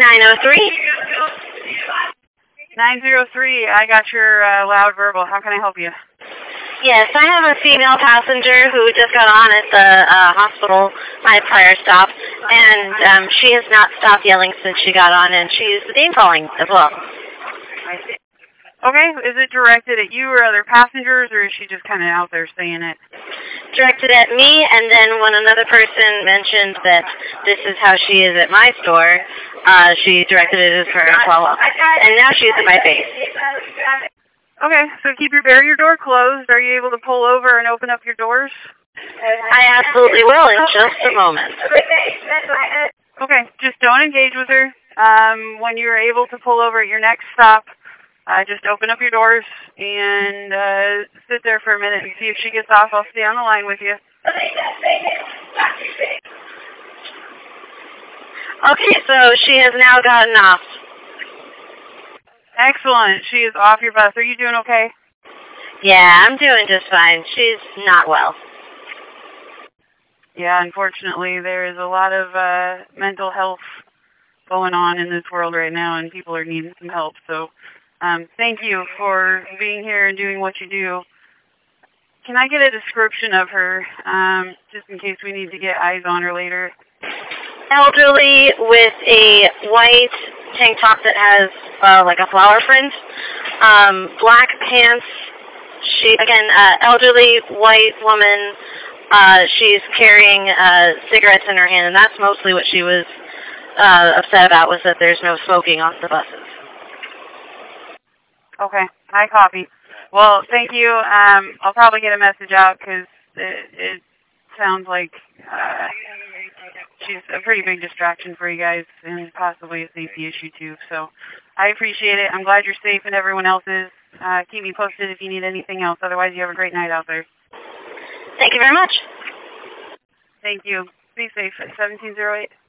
903. 903, I got your loud verbal. How can I help you? Yes, I have a female passenger who just got on at the hospital, my prior stop, and she has not stopped yelling since she got on, and she's name calling as well. I see. Okay, is it directed at you or other passengers, or is she just kind of out there saying it? Directed at me, and then when another person mentioned that this is how she is at my store, she directed it as her as well. And now she's in my face. Okay, so keep your door closed. Are you able to pull over and open up your doors? I absolutely will in just a moment. Okay, just don't engage with her. When you're able to pull over at your next stop, just open up your doors and sit there for a minute and see if she gets off. I'll stay on the line with you. Okay, so she has now gotten off. Excellent. She is off your bus. Are you doing okay? Yeah, I'm doing just fine. She's not well. Yeah, unfortunately, there is a lot of mental health going on in this world right now, and people are needing some help. So thank you for being here and doing what you do. Can I get a description of her, just in case we need to get eyes on her later? Elderly with a white tank top that has like a flower print, black pants. She, again, elderly white woman. She's carrying cigarettes in her hand, and that's mostly what she was upset about, was that there's no smoking on the buses. Okay, I copy. Well, thank you. I'll probably get a message out because it sounds like she's a pretty big distraction for you guys and possibly a safety issue too. So I appreciate it. I'm glad you're safe and everyone else is. Keep me posted if you need anything else. Otherwise, you have a great night out there. Thank you very much. Thank you. Be safe at 1708.